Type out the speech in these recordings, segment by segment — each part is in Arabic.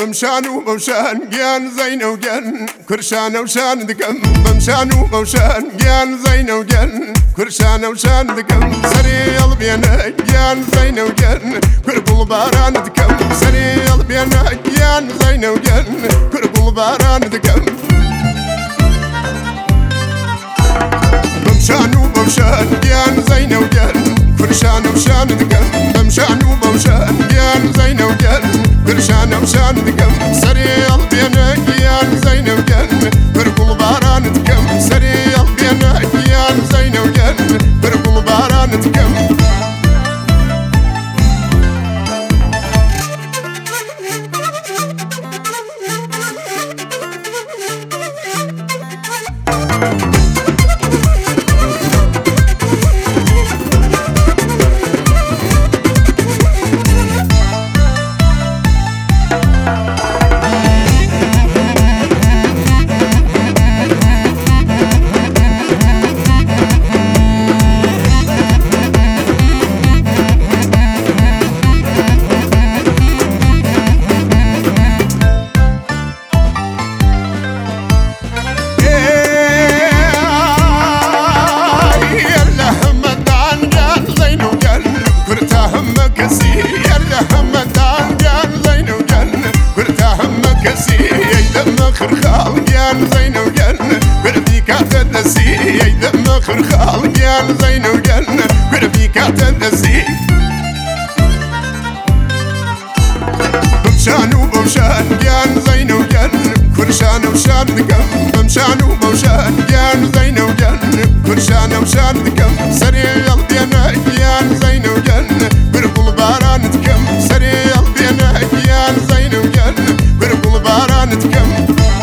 بمشان وبوشان جان زين وجن كرشان وشان دقم بمشان وبوشان جان زين وجن كرشان وشان دقم سريال بينا جان زين وجن كربل باران دقم سريال بينا جان زين وجن كربل باران دقم بمشان وبوشان جان زين وجن كرشان وشان دقم بمشان وبوشان جان زين وجن كرشان وشان دقم سريال بينا جان زين وجن كربل باران دقم سريال بينا جان زين وجن كربل باران دقم خرخال جان زين وجن قربيك تدسي يدم خرخال جان زين وجن قربيك تدسي بمشان وبوشان جان زين وجن كرشان وشان دقم بمشان وبوشان جان زين وجن كرشان وشان دقم سريال بينا جان زين وجن قرب الباران دقم سريال بينا جان زين وجن قرب الباران دقم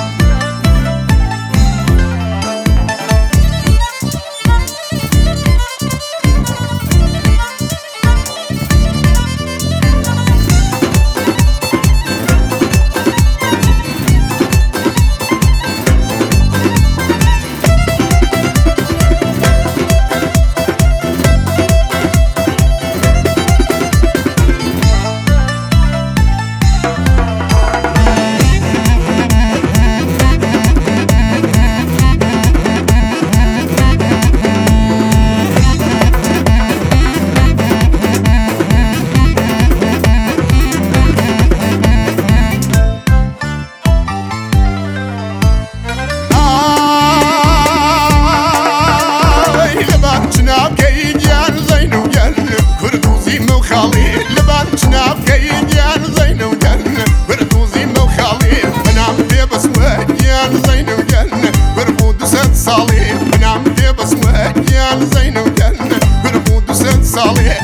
زين وجن بربود وسد صالح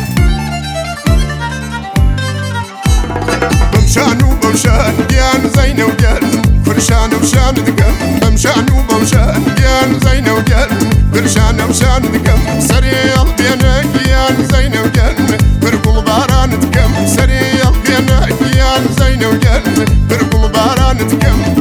بمشان وبوشان جان زين وجن كرشان وشان دقم بمشان وبوشان جان زين وجن كرشان وشان دقم سريال بينا جان زين وجن بربل باران دقم سريال بينا جان زين وجن بربل باران دقم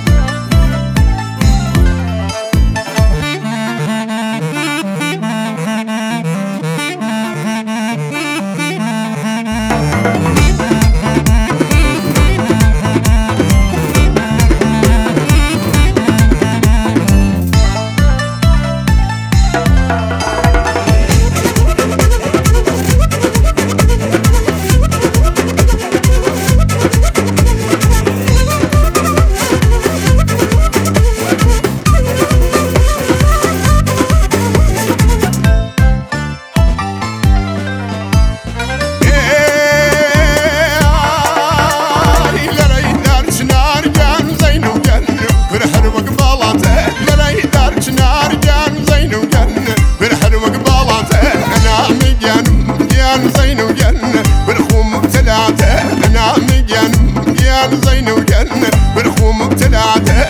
زين وجن برخوم بتلاته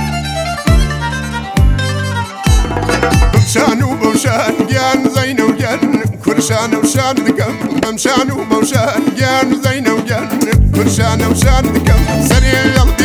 بمشان وبوشان جان زين وجن كرشان وشان دقم بمشان وبوشان جان زين وجن كرشان وشان دقم سريال